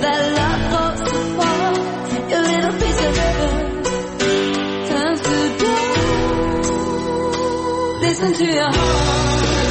that love falls apart. Your little piece of heaven turns to dust. Listen to your heart.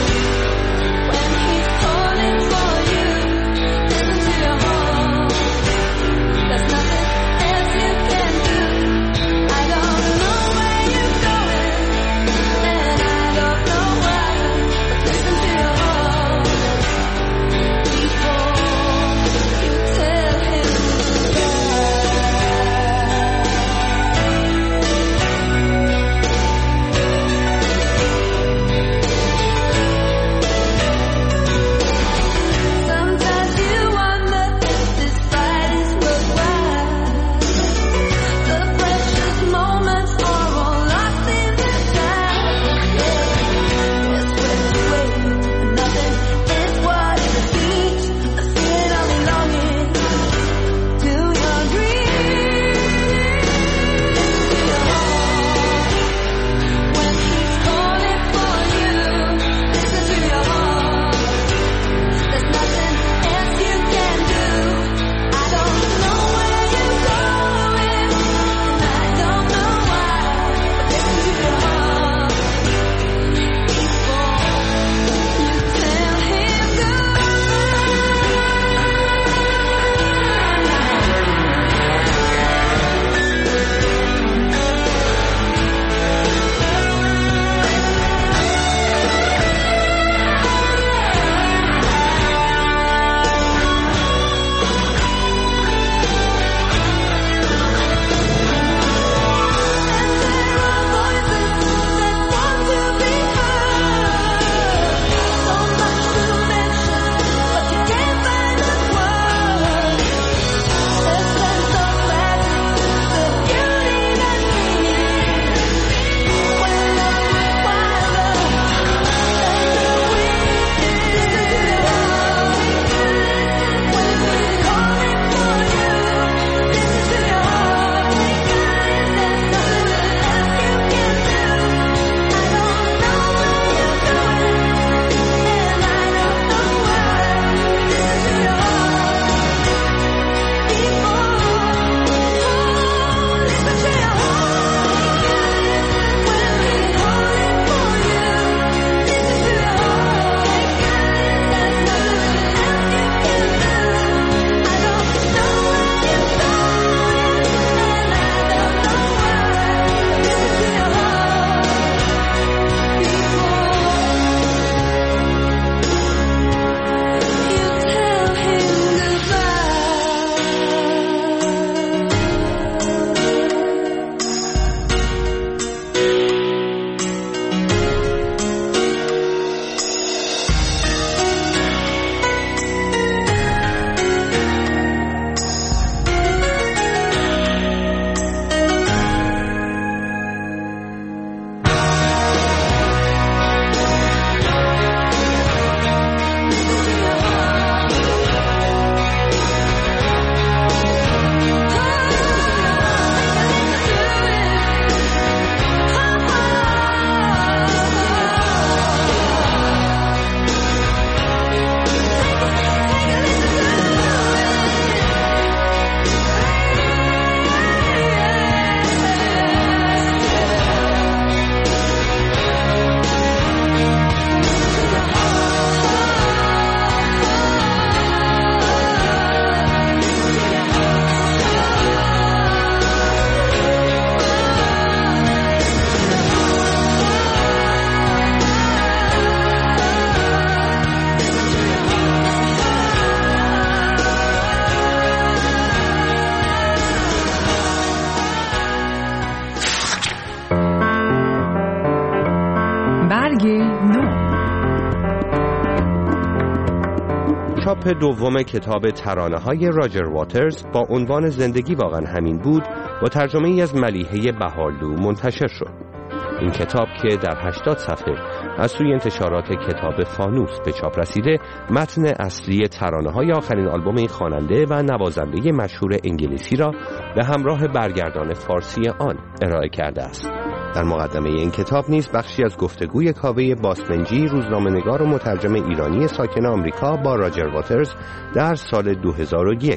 چاپ دوم کتاب ترانه‌های راجر واترز با عنوان زندگی واقعا همین بود با ترجمه ای از ملیحه بهارلو منتشر شد. این کتاب که در 80 صفحه از سوی انتشارات کتاب فانوس به چاپ رسیده، متن اصلی ترانه‌های آخرین آلبوم این خواننده و نوازنده مشهور انگلیسی را به همراه برگردان فارسی آن ارائه کرده است. در مقدمه این کتاب نیز بخشی از گفتگوی کاوه باسمنجی، روزنامه‌نگار و مترجم ایرانی ساکن آمریکا با راجر واترز در سال 2001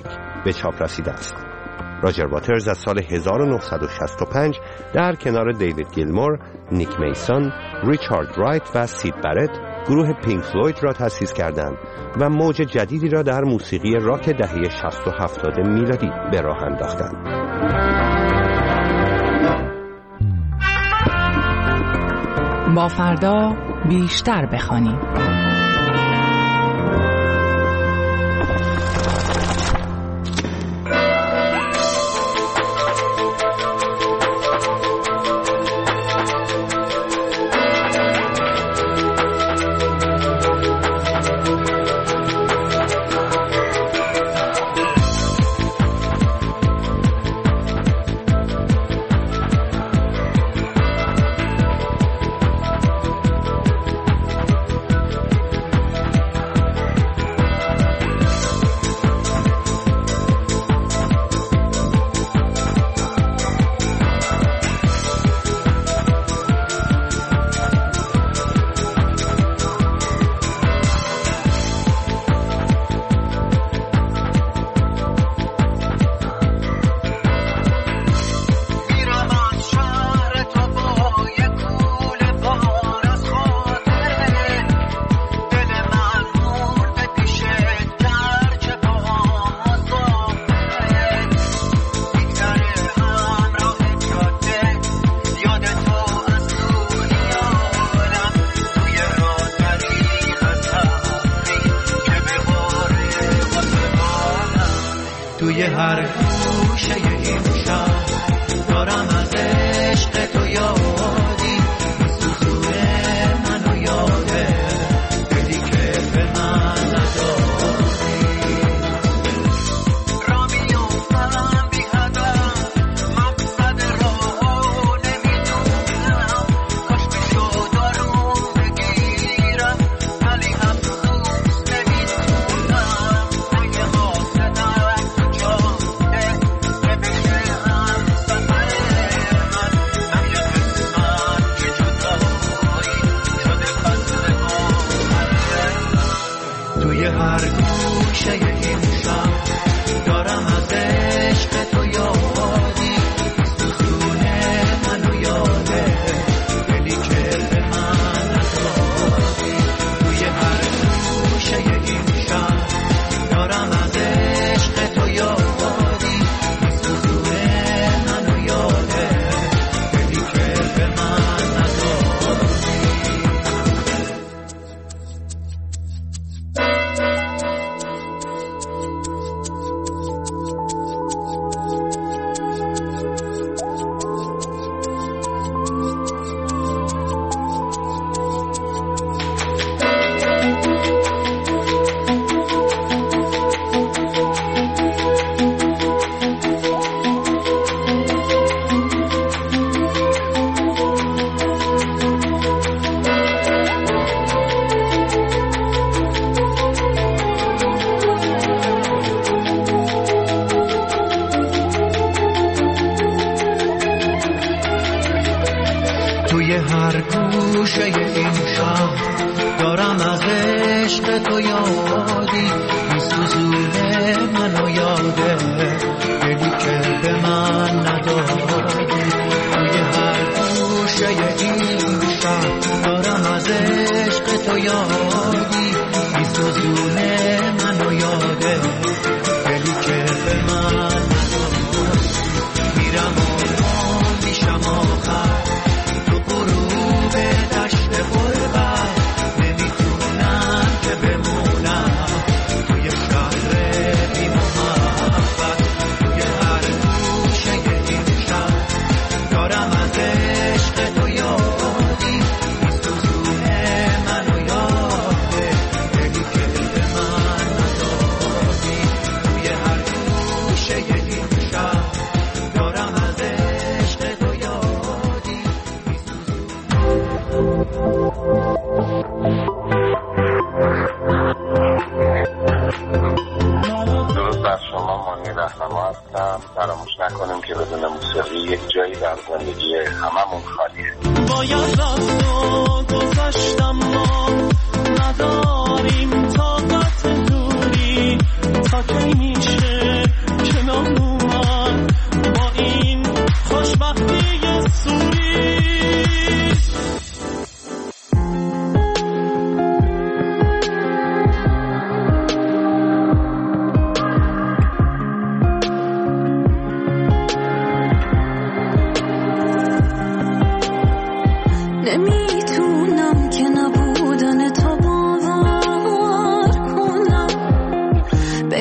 به چاپ رسیده است. راجر واترز از سال 1965 در کنار دیوید گیلمور، نیک میسون، ریچارد رایت و سید برت گروه پینک فلوید را تأسیس کردند و موج جدیدی را در موسیقی راک دهه 60 و 70 میلادی به راه انداختند. با فردا بیشتر بخوانیم. توی هر گوشه این شهر دارم از عشق تو یادی میسوزونه منو یاده دلی که به من نداری را میافتم بی هدف مقصد راهو نمیدونم کاش میشد آروم بگیرم ولی افسوس نمیتونم اگه حاصلم توی هر گوشه این شهر دارم از عشق تو یادی میسوزونه منو یاده دلی که به من نداری توی هر گوشه این شهر دارم از عشق تو یادی میسوزونه منو یاده دلی که به من نداری توی هر گوشه این شهر دارم از عشق تو یادی میسوزونه منو یاده دلی که به من نداری توی هر گوشه این شهر دارم از عشق تو یادی میسوزونه منو یاده دلی که به من نداری میرم و میشم آخر دشت غربت نمیتونم که بمونم توی شهر بی محبت توی هر گوشه این شهر دارم از عشق تو یادی میسوزونه منو یاده دلی که به من نداری توی هر گوشه این شهر دارم از عشق تو یادی درود بر شما، مانی رهنما هستم. فراموش نکنیم که بدون موسیقی یک جایی در زندگی هممون خالیه. باید رفت و گذشتم ما نداریم طاقت دوری تا کی میشه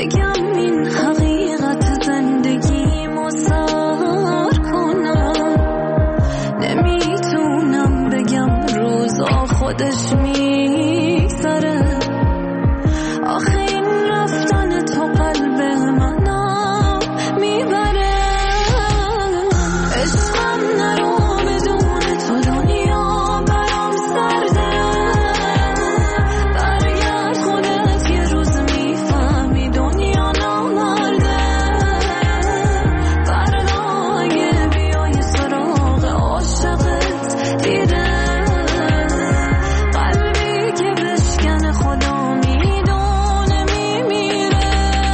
بگم این حقیقت زندگی مسار کنم، نمیتونم بگم روزا خودش میگذره. آخه این رفتن تو قلب منم میبره. عشقم نرو بدون تو دنیا برام سرده. برگرد خودت یه روز میفهمی دنیا نامرده. فردا اگه بیای سراغ عاشقت دیره. قلبی که بشکن خدا میدونه میمیره.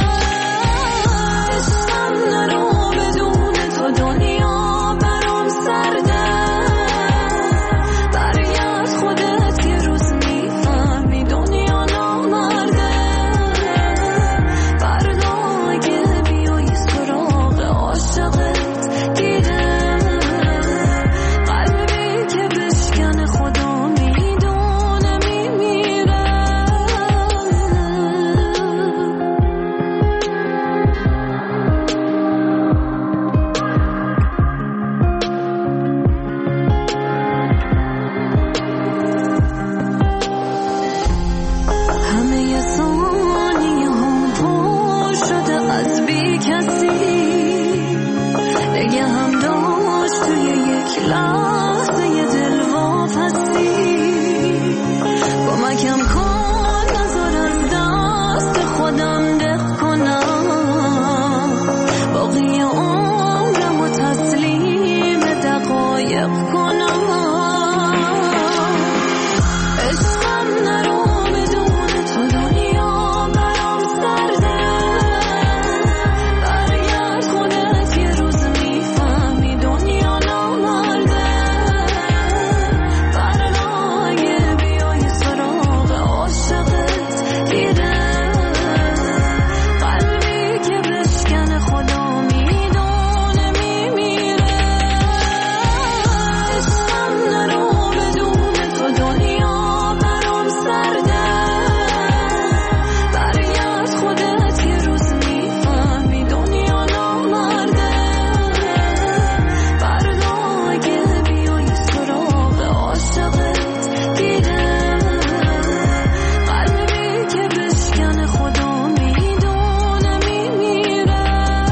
عشقم نرو بدون تو دنیا برام سرده. برگرد خودت یه روز میفهمی دنیا نامرده. فردا اگه بیای سراغ عاشقت دیره. قلبی که بشکن خدا میدونه میمیره. همه ثانیه هم پر شده از بی کسی. نگه هم داشت توی یک لحظه ی دلواپسی. کمکم کن نذار از دست خودم دق کنم. باقی عمرم و تسلیم دقایق کنم. عشقم نرو بدون تو دنیا برام سرده. برگرد خودت یه روز میفهمی دنیا نامرده. فردا اگه بیای سراغ عاشقت دیره. قلبی که بشکن خدا میدونه میمیره. عشقم نرو بدون تو دنیا برام سرده. برگرد خودت یه روز میفهمی دنیا نامرده. فردا اگه بیای سراغ عاشقت دیره. قلبی که بشکن خدا میدونه میمیره.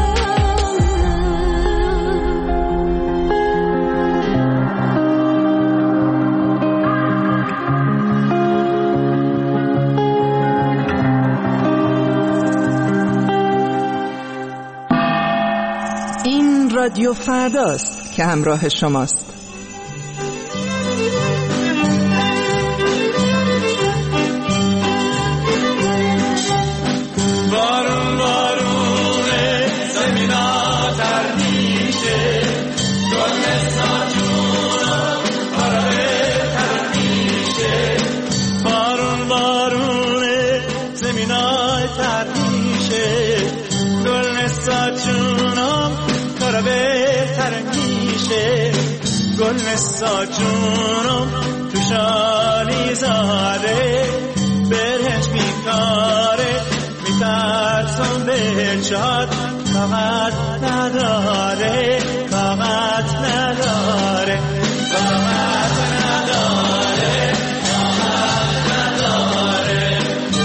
این رادیو فرداست که همراه شماست. بارون بارونه زمینا تر میشه. گل ساجونم آره تر میشه. بارون بارونه زمینا تر میشه. گل ساجونم کارا بهتر میشه. گل ساجونم تو شالی زاده. برهش میکاره میترسم به جاد. طاقت نداره طاقت نداره طاقت نداره طاقت نداره.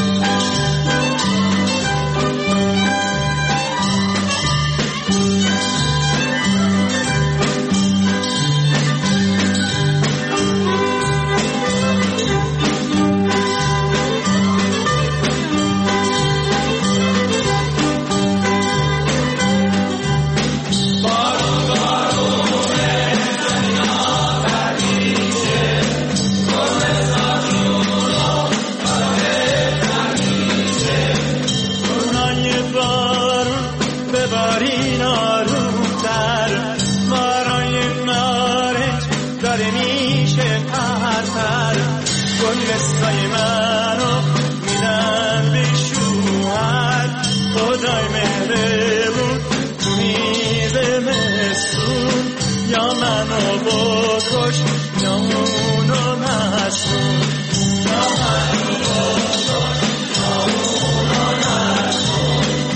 گلستای منو میدن به شوهر. خدای مهربون تو میز مسون. یا منو بکش یا اونو مسون. یا منو بکش یا اونو مسون.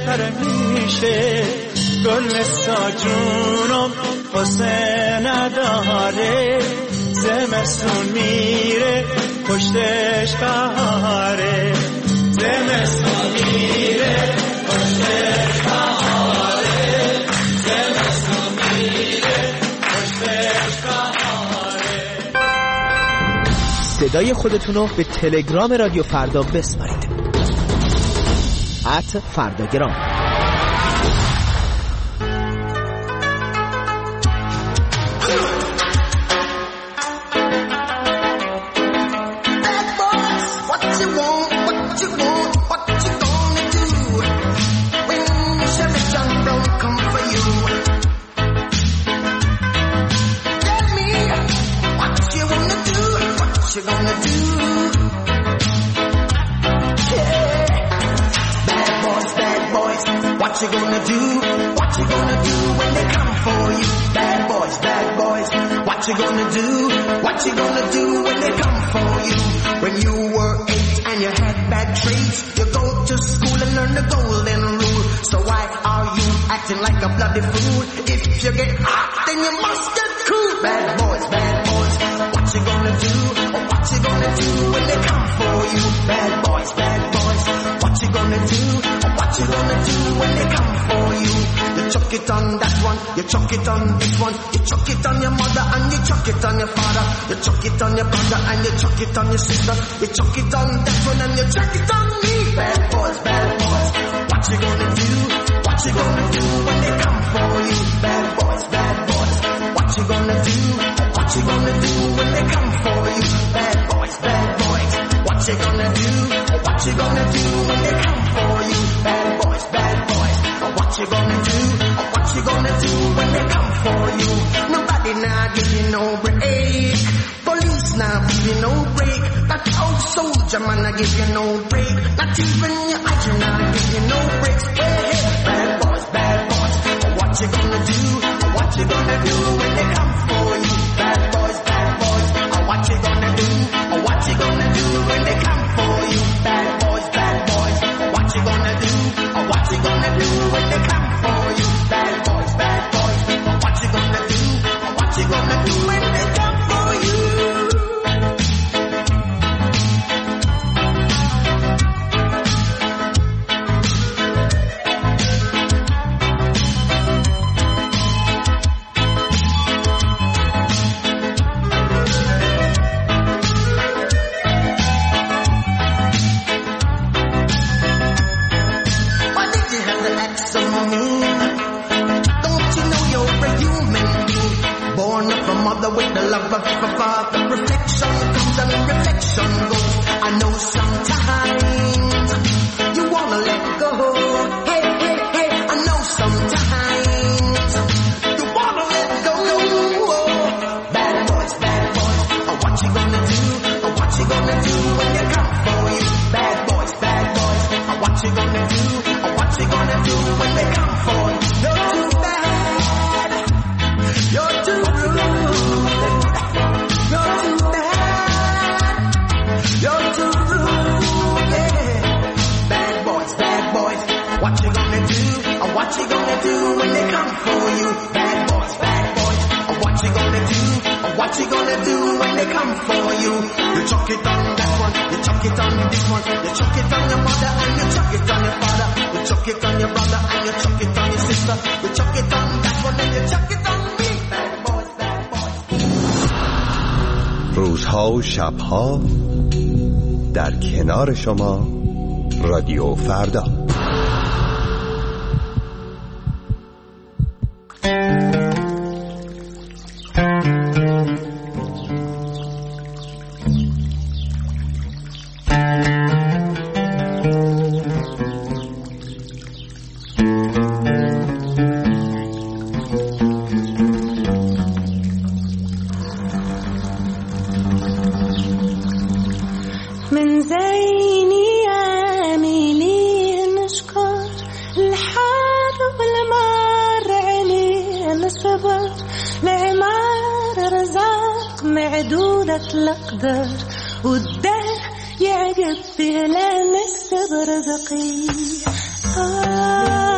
بهتر میشه گل ساجونم قصه نداره زمستون میره پشتش بهاره زمستون میره پشتش بهاره زمستون میره پشتش بهاره. صدای خودتون رو به تلگرام رادیو فردا بسپارید @فرداگرام. What you gonna do? What you gonna do when they come for you? Bad boys, what you gonna do? What you gonna do when they come for you? When you were 8 and you had bad traits, you go to school and learn the golden rule. So why are you acting like a bloody fool? If you get hot, then you must get cool. Bad boys, what you gonna do? Or what you gonna do when they come for you? Bad boys, what you gonna do? Or what you gonna do when they come for you? You chuck it on that one, you chuck it on this one, you chuck it on your mother and you chuck it on your father, you chuck it on your brother and you chuck it on your sister, you chuck it on that one and you chuck it on me. Bad boys, what you gonna do? What you gonna do when they come for you? Bad boys, what you gonna do? What you gonna do when they come for you? Bad boys, what you gonna do? What you gonna do when they come for you? Bad boys, what you gonna do? What you gonna do when they come for you? Nobody now give you no break. Police now give you no break. That old soldier man I give you no break. Not even your agent now give you no breaks. Hey, bad boys, what you gonna do? What you gonna do when they come for you? Bad boys, what you gonna do? What you gonna do when they come for you? Bad boys, what you gonna do? What you gonna do when they come for you? Bad boys, what you gonna do? What you gonna do when they come for you? With the love of a father, reflection comes and reflection goes. I know sometimes you wanna let go. Hey, I know sometimes you wanna let go. Bad boys, what you gonna do? What you gonna do when they come for you? Bad boys, what you gonna do? What you gonna do when they come for you? You're too bad, you're too rude. What you gonna do? What you gonna do when they come for you? Bad boys, what you gonna do? What you gonna do when they come for you? You chuck it on that one, you chuck it on this one, you chuck it on your mother and you chuck it on your father, you chuck it on your brother and you chuck it on your sister, you chuck it on that one and you chuck it on me. Bad boys. روزها و شبها در کنار شما رادیو فردا. من زيني عاملي نشكر الحار والمار عليه الصبر العمار رزاق معدودة الأقدار والدهر يعقب فيه لا نكسب رزقي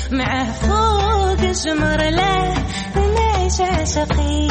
مع فوق الجمر لا نعيش عشقي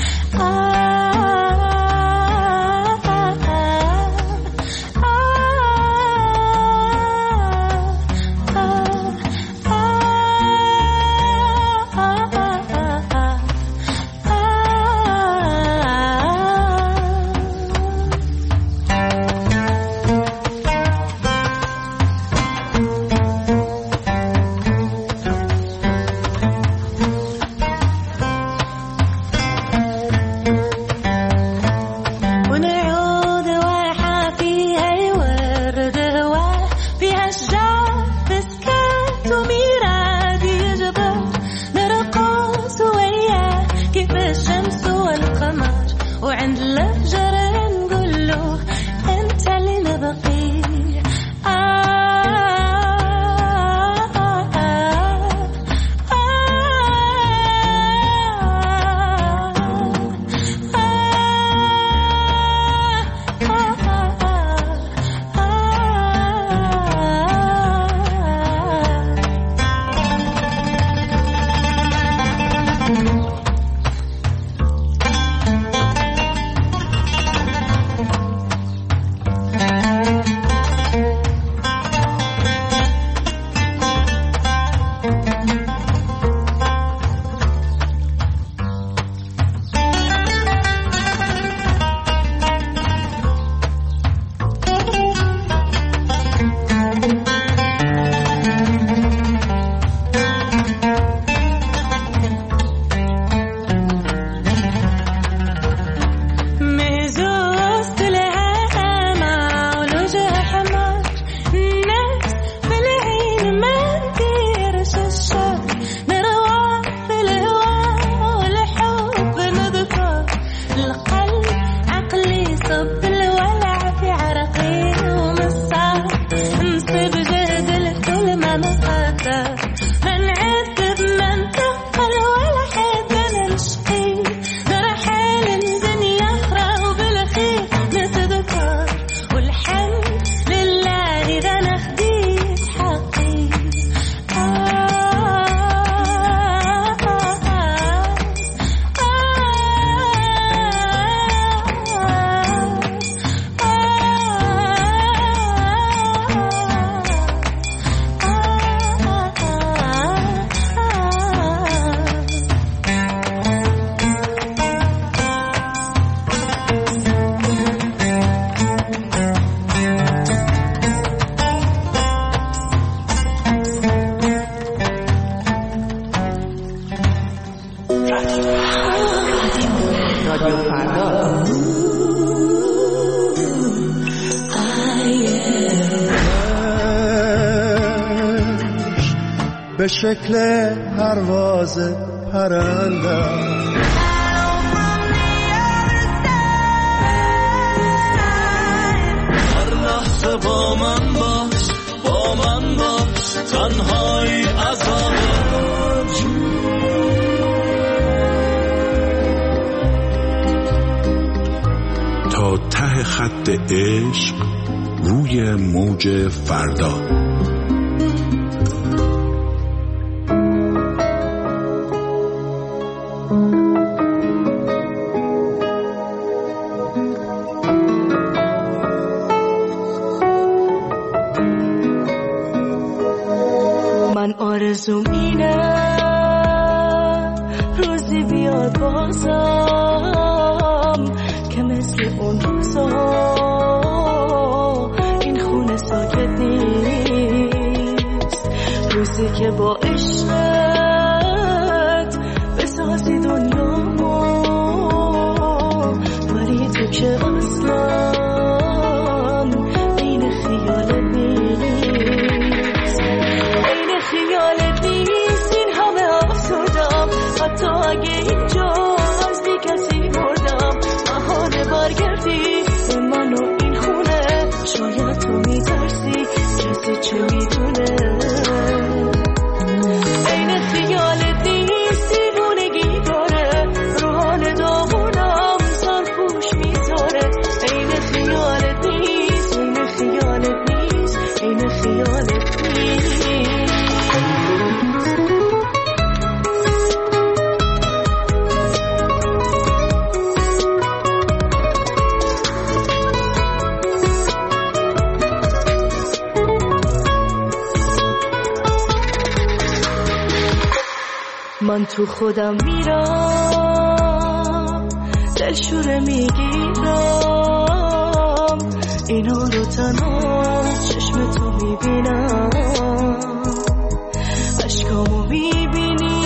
به شکل پرواز پرنده هر لحظه با من باش تنهایی عذابش تا ته خط عشق روی موج فردا. من آرزوم اینه روزی بیاد بازم که مثل اون روزا این خونه ساکت نیست، روزی که با عشقت بسازی دنیامو ولی تو که اصلا این خیالت نیست، این خیالت نیست، این همه آسودم حتی اگه اینجا از بی کسی مردم بهانه برگردی به من و این خونه، شاید تو میترسی کسی چه میدونه، این خیالت نیست، دیوونگی داره رو حال داغونم سرپوش میذاره، این خیالت نیست، این خیالت نیست، این خیالت نیست. من تو خودم میرم، دلشوره میگیرم، اینا رو تنها چشم تو میبینم، اشکامو میبینی،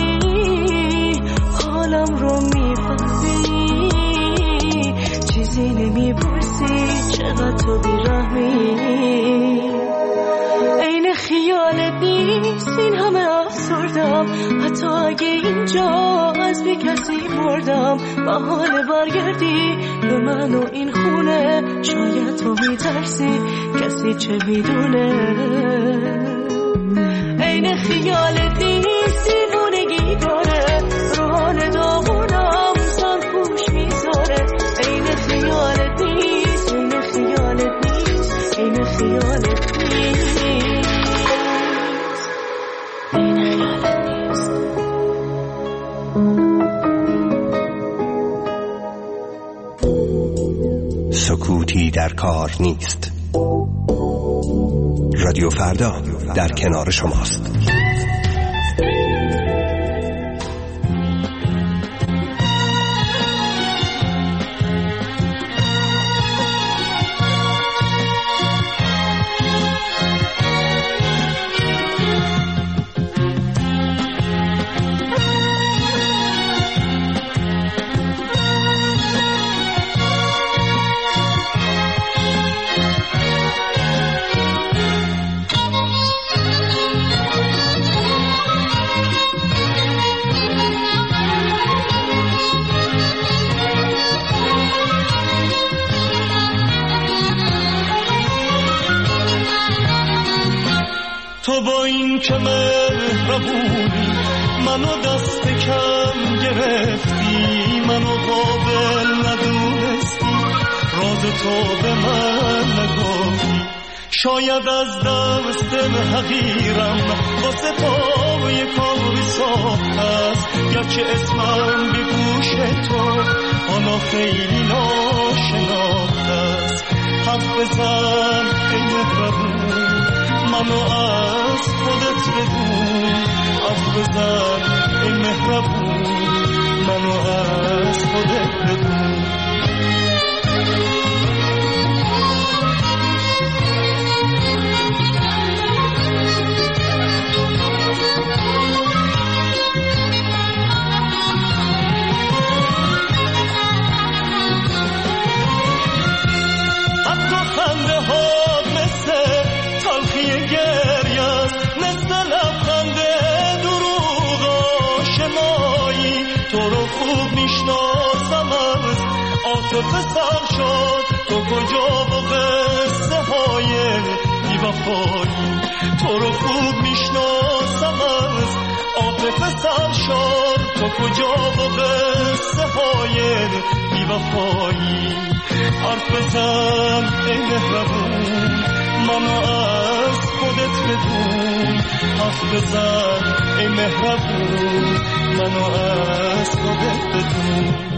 حالم رو میفهمی، چیزی نمیپرسی، چقدر تو بیرحمی، این خیالت نیست، این همه افسردم، حتی اگه اینجا از بی کسی مردم، محاله برگردی به من و این خونه، شاید تو میترسی، کسی چه میدونه، این خیالت نیست، دیوونگی داره، رو حال داغونم سرپوش میذاره، این خیالت نیست، این خیالت نیست، این خیالت نیست. سکوتی در کار نیست. رادیو فردا در کنار شماست. تو با این که مهربونی منو دست کم گرفتی، منو قابل ندونستی، راز تو به من نگفتی، شاید از دست حقیرم واسه تو یه کاری ساخت است، گرچه اسمم به گوش تو حالا خیلی ناشناخت است، حرف بزن ای مهربون، منو از خودت بدون، حرف بزن ای مهربون، منو از خودت بدون. حتی خنده ها مثل تلخی گریه است، مثل لبخند دروغ آشنایی، تو رو خوب میشناسم از عاطفه سر شد، تو کجا با قصه های بی‌وفایی، تو رو خوب میشناسم از عاطفه سر شد، تو کجا با قصه های بی‌وفایی، حرف بزن ای مهربون، منو از خودت بدون، حرف بزن ای مهربون، منو از خودت بدون.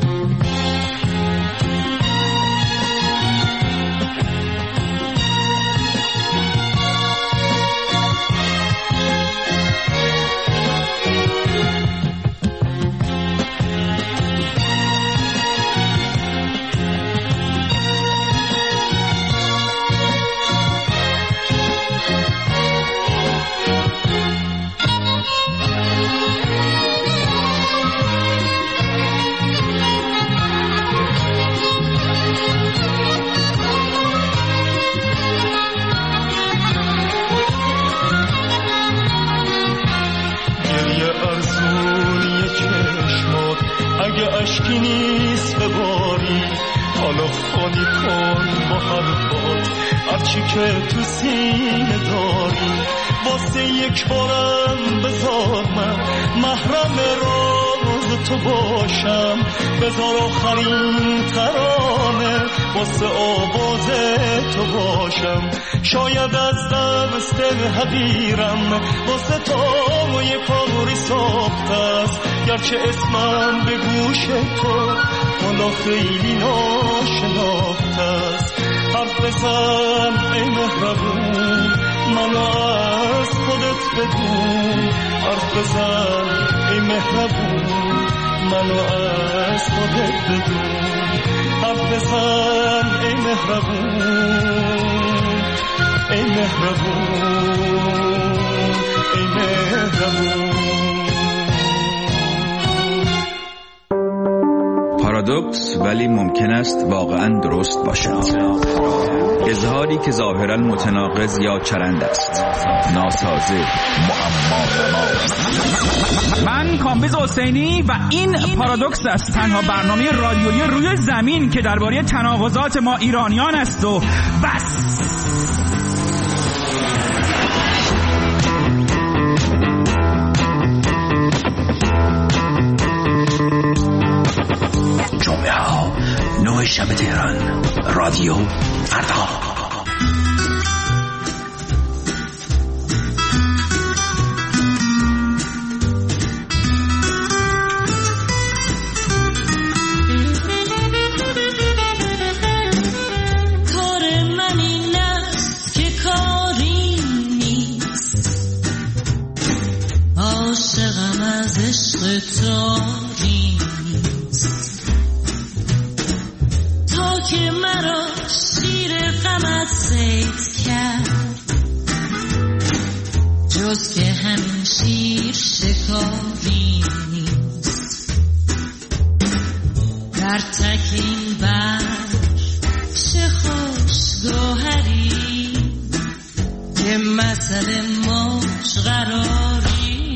اگه اشکی نیست بباری، حالا خالی کن با حرفات هرچی که تو سینه داری، واسه یک بارم بذار من محرم راز تو باشم، بذار آخرین ترانه واسه آواز تو باشم، شاید از دست حقیرم واسه تو یه کاری ساخت است، گرچه اسمم به گوش تو حالا خیلی ناشناخت است، حرف بزن ای مهربون، منو از خودت بدون، حرف بزن مهربون منو از خودت بدون حرف بزن ای مهربون ای مهربون ای مهربون. پارادوکس ولی ممکن است واقعا درست باشد. اظهاری که ظاهرا متناقض یا چرند است، ناسازه، معما. من کامبیز حسینی و این پارادوکس است، تنها برنامه رادیویی روی زمین که درباره تناقضات ما ایرانیان است و بس. جمعه ها 9 شب تهران، رادیو فردا. تا که مرا شیر غمت صید کرد، جز که همین شیر شکاری نیست. در تک این بر چه خوش گوهری که مثل موج قراری.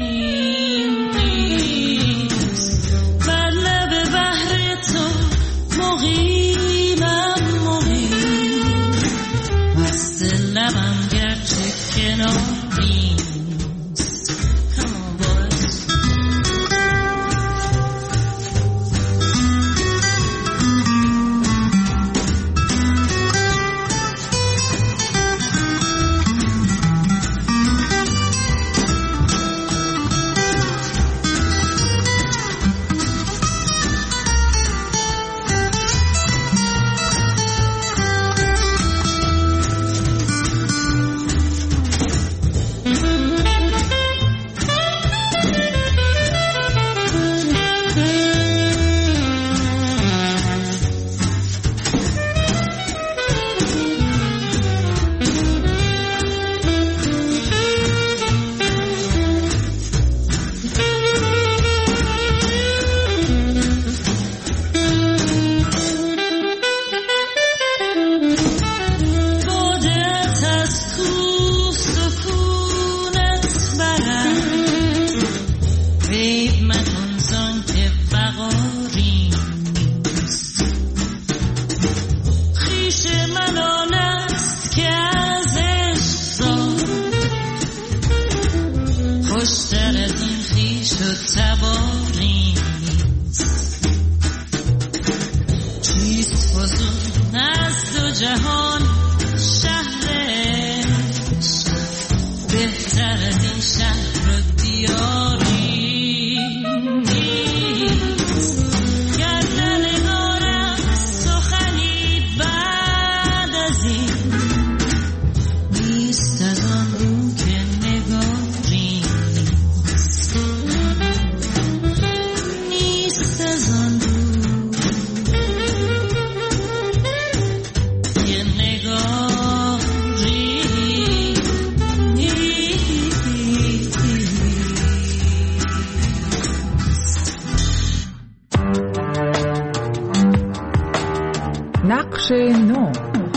نقش نو.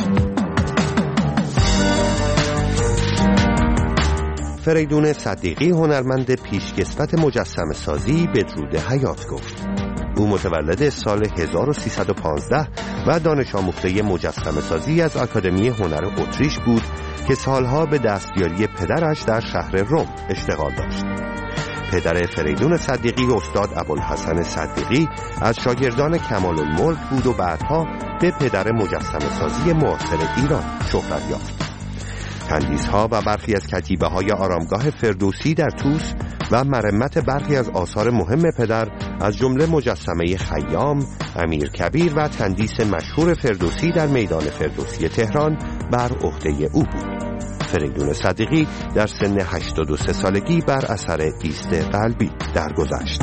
فریدون صدیقی هنرمند پیشکسوت مجسمه سازی بدرود حیات گفت. او متولد سال 1315 و دانش آموخته مجسمه سازی از آکادمی هنر اتریش بود که سالها به دستیاری پدرش در شهر روم اشتغال داشت. پدر فریدون صدیقی استاد ابوالحسن صدیقی از شاگردان کمال الملک بود و بعدها به پدر مجسمه سازی معاصر ایران شهرت یافت. تندیس‌ها و برخی از کتیبه‌های آرامگاه فردوسی در طوس و مرمت برخی از آثار مهم پدر از جمله مجسمه خیام، امیر کبیر و تندیس مشهور فردوسی در میدان فردوسی تهران بر عهده او بود. فریدون صدیقی در سن 83 سالگی بر اثر ایست قلبی درگذشت.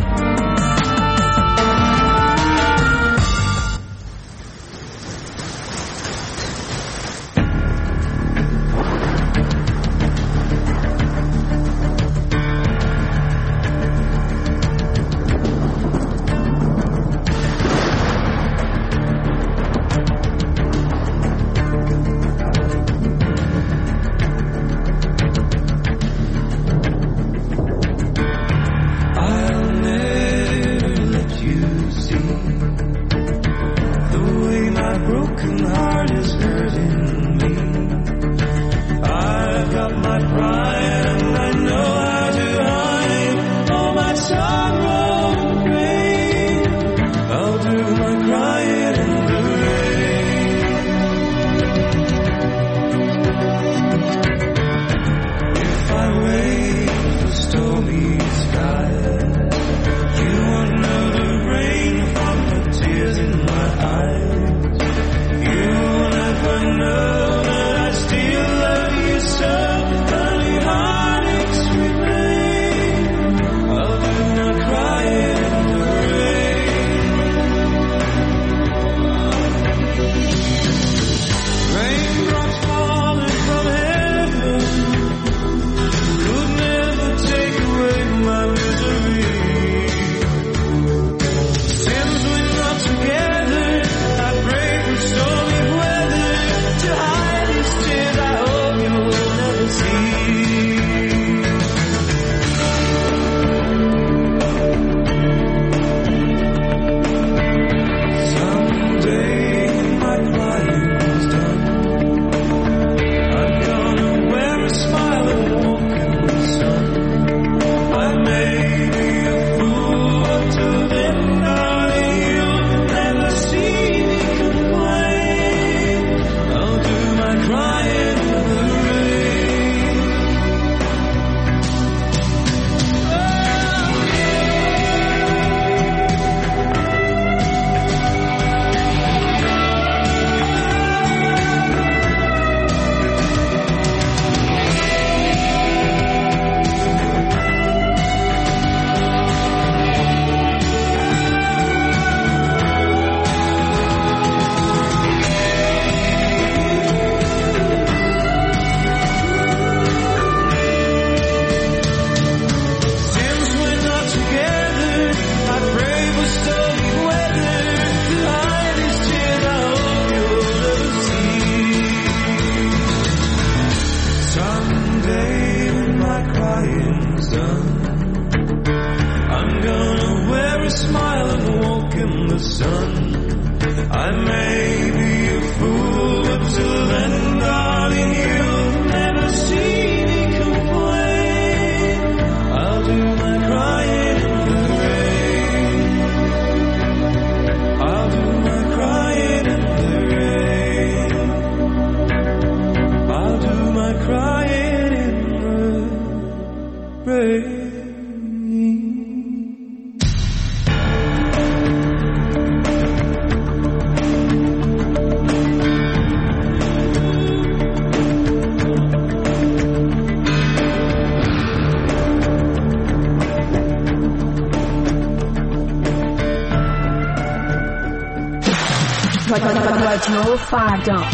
رادیو فردا.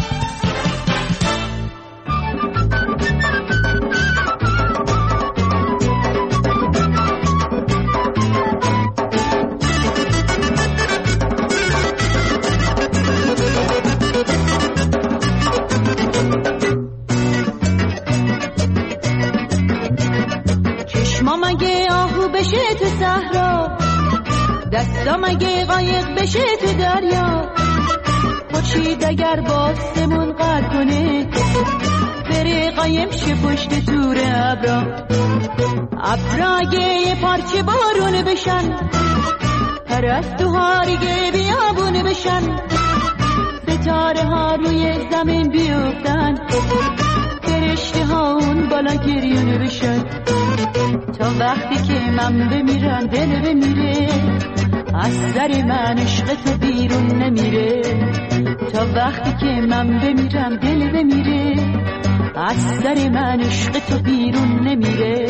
چشما مگه آهو بشه تو صحرا، دستا مگه قایق بشه تو دریا، خورشید اگر باسمون قد کنه بره قایم شه پشت تور ابرا، ابرا اگه یه پارچه بارون بشن، پرستوها دیگه بیابون بشن، ستاره ها روی زمین بیفتن، فرشته ها اون بالا گریون بشن، تا وقتی که من بمیرم دل بمیره، از سر من عشق تو بیرون نمیره، تا وقتی که من بمیرم دل بمیره، از سر من عشق تو بیرون نمیره.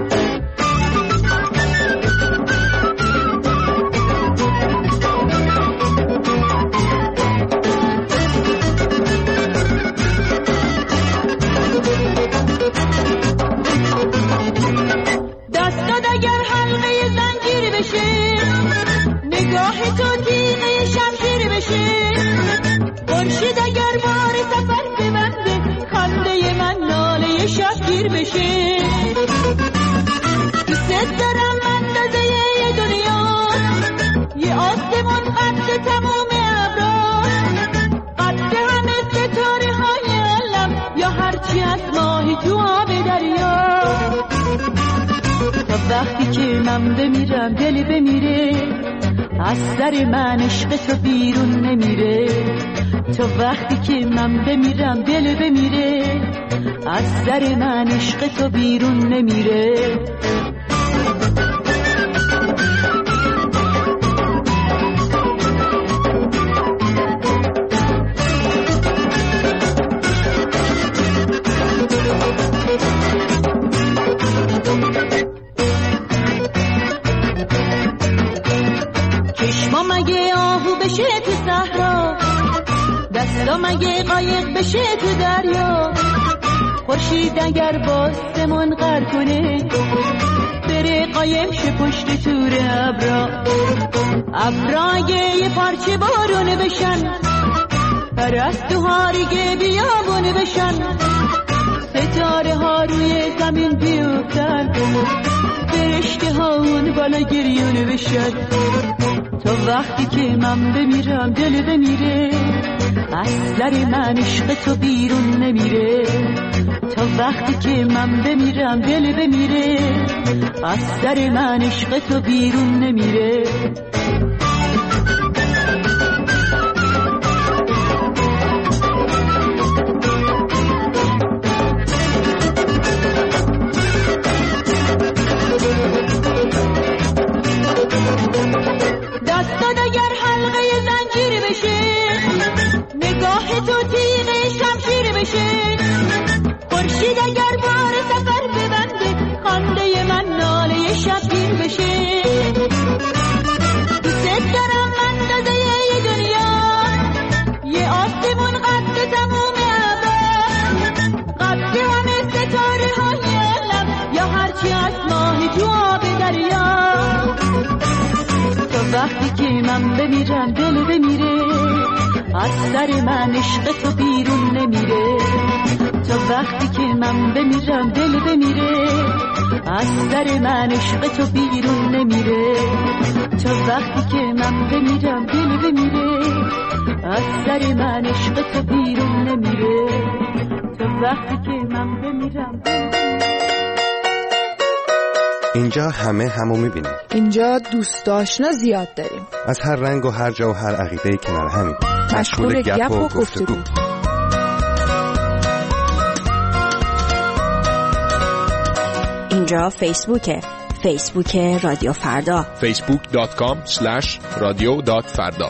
دستات اگر حلقه زنجیر بشه، نگاه تو تیغه شمشیر بشه، خورشید اگر بار سفر ببنده، خنده من ناله شبگیر بشه. دوست دارم اندازه دنیا، یه آسمون قد تموم ابرا، قد همه ستاره های عالم، یا هرچی از ماهی تو آب دریا. تا وقتی که من بمیرم دل بمیره، از سر من عشق تو بیرون نمیره. تا وقتی که من بمیرم دل بمیره، از سر من عشق تو بیرون نمیره. چشما مگه آهو بشه تو صحرا، دستا مگه قایق بشه تو دریا، خورشید اگر باسمون غر کنه، بره قایم شه پشت تور ابرا. ابرا اگه یه پارچه بارونه بشن، پرستوها ریگه بیابونه بشن، ستاره ها روی زمین بیفتن، فرشته ها اون بالا گریونه بشن. تا وقتی که من بمیرم دل بمیره، از سر من عشق تو بیرون نمیره. تا وقتی که من بمیرم دل بمیره، از سر من عشق تو بیرون نمیره. دستات اگر حلقه زنجیر بشه، نگاه تو تیغه شمشیر بشه، خورشید اگر بار سفر ببنده، خنده من ناله شبگیر بشه. دوست دارم اندازه دنیا، یه آسمون قد تموم ابر، قد همه ستاره های عالم، یا هرچی از ماهی تو آب دریا. تا وقتی که من بمیرم دل بمیره، از سر من عشق تو بیرون نمیره. تا وقتی که من بمیرم دل بمیره، از سر من عشق تو بیرون نمیره. تا وقتی که من بمیرم دل بمیره، از سر من عشق تو بیرون نمیره. تا وقتی که من بمیرم دل بمیره. اینجا همه همو میبینیم. اینجا دوست آشنا زیاد داریم، از هر رنگ و هر جا و هر عقیده‌ای کنار همیم، مشغول گپ و گفتگو. اینجا فیسبوک رادیو فردا، facebook.com/radio.farda.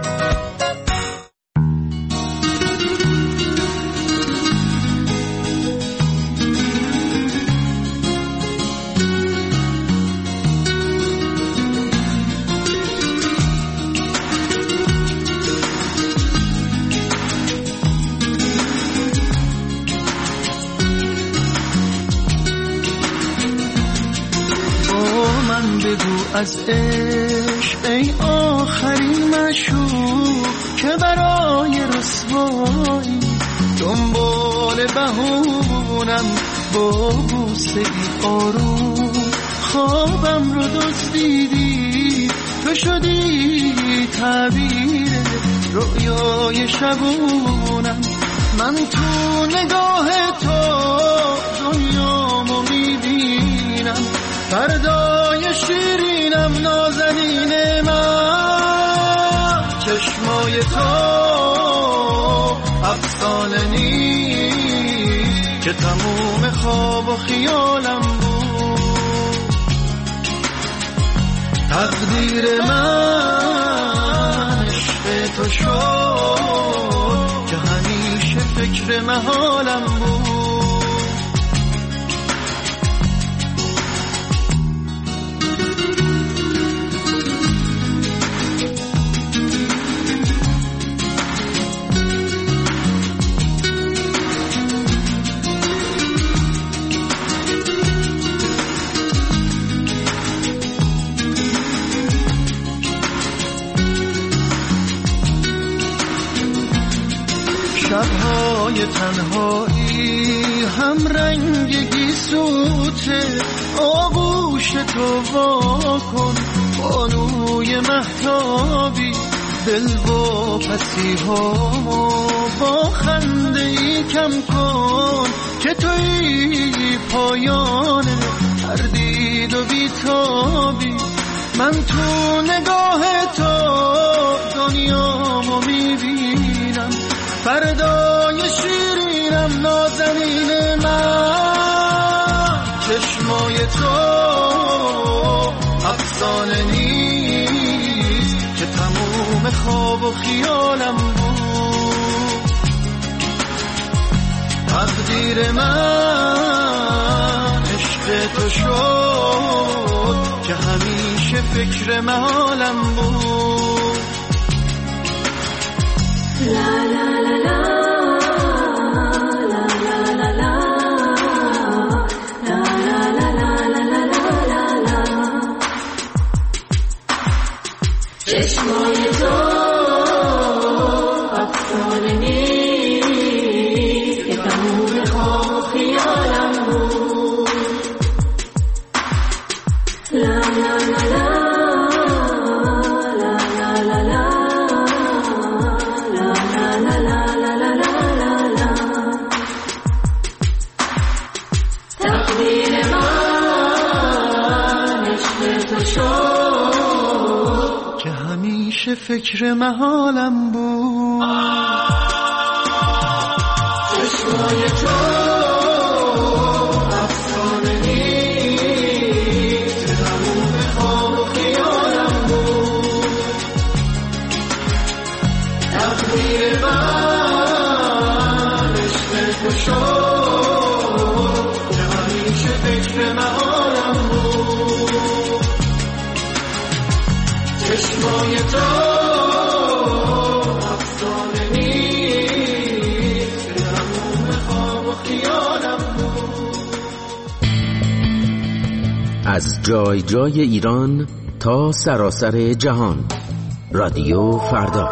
از عشق ای آخرین مشوق، که برای رسوایی دنبال بهونم، با بوسه ای آروم خوابم رو دزدیدی، تو شدی تعبیر رؤیای شبونم. من تو نگاه تو دنیامو میبینم، فردای شیرینم نازنین من. چشمای تو افسانه نیست که تموم خواب و خیالم بود. تقدیر من عشق تو شد که همیشه فکر محالم بود. چشمای تنهایی هم رنگی سوته آغوش تو وا کن بانوی مهتابی دل و پسی ها با خنده ای کم کن که توی پایان تردید و بیتابی من تو نگاه تو دنیامو میبینم فردای شیرینم نازنین من چشمای تو افسانه نیست که تموم خواب و خیالم بود تقدیر من عشق تو شد که همیشه فکر محالم بود لا لا لا لا چشمای تو افسانه نیست که تموم خواب و خیالم بود لا لا لا لا فکر محالم بود چشمای تو افسانه نیست تموم خواب و خیالم بود تقدیر من عشق تو شد که همیشه فکر محالم بود چشمای تو از جای جای ایران تا سراسر جهان رادیو فردا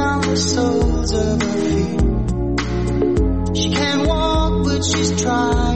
Soles of her feet. She can't walk, but she's trying.